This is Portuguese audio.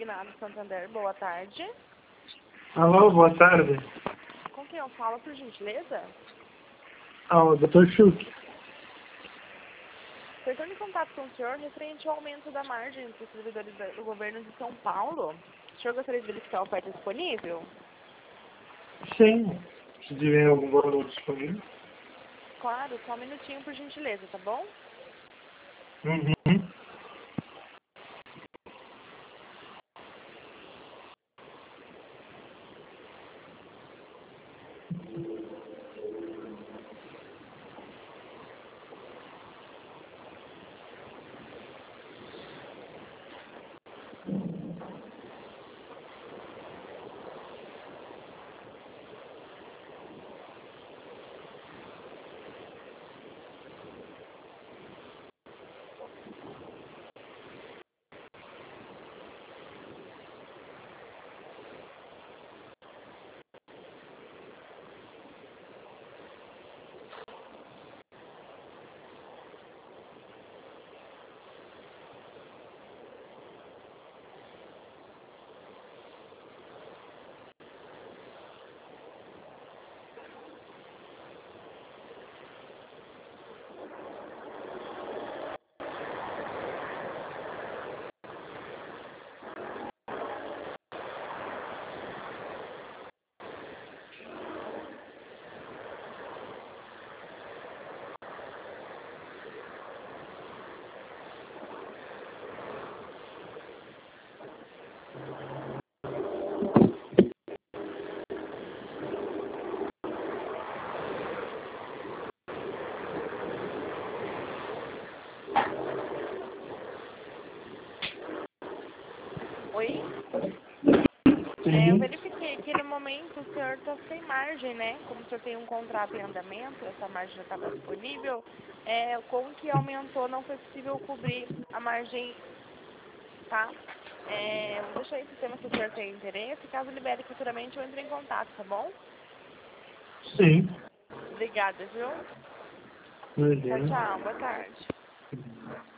Consignado Santander, boa tarde. Alô, boa tarde. Com quem eu falo, por gentileza? O Dr. Schuch. Estou entrando em contato com o senhor referente ao aumento da margem para os servidores do governo de São Paulo. O senhor gostaria de verificar a oferta disponível? Sim. Se tiver algum valor disponível. Claro, só um minutinho, por gentileza, tá bom? Uhum. Oi? Sim. Eu verifiquei que no momento o senhor está sem margem, né? Como o senhor tem um contrato em andamento, essa margem já estava disponível, com o que aumentou não foi possível cobrir a margem, tá? Vou deixar aí no sistema se o senhor tem interesse. Caso libere futuramente, eu entro em contato, tá bom? Sim. Obrigada, viu? Tchau, Beleza. tchau. Boa tarde.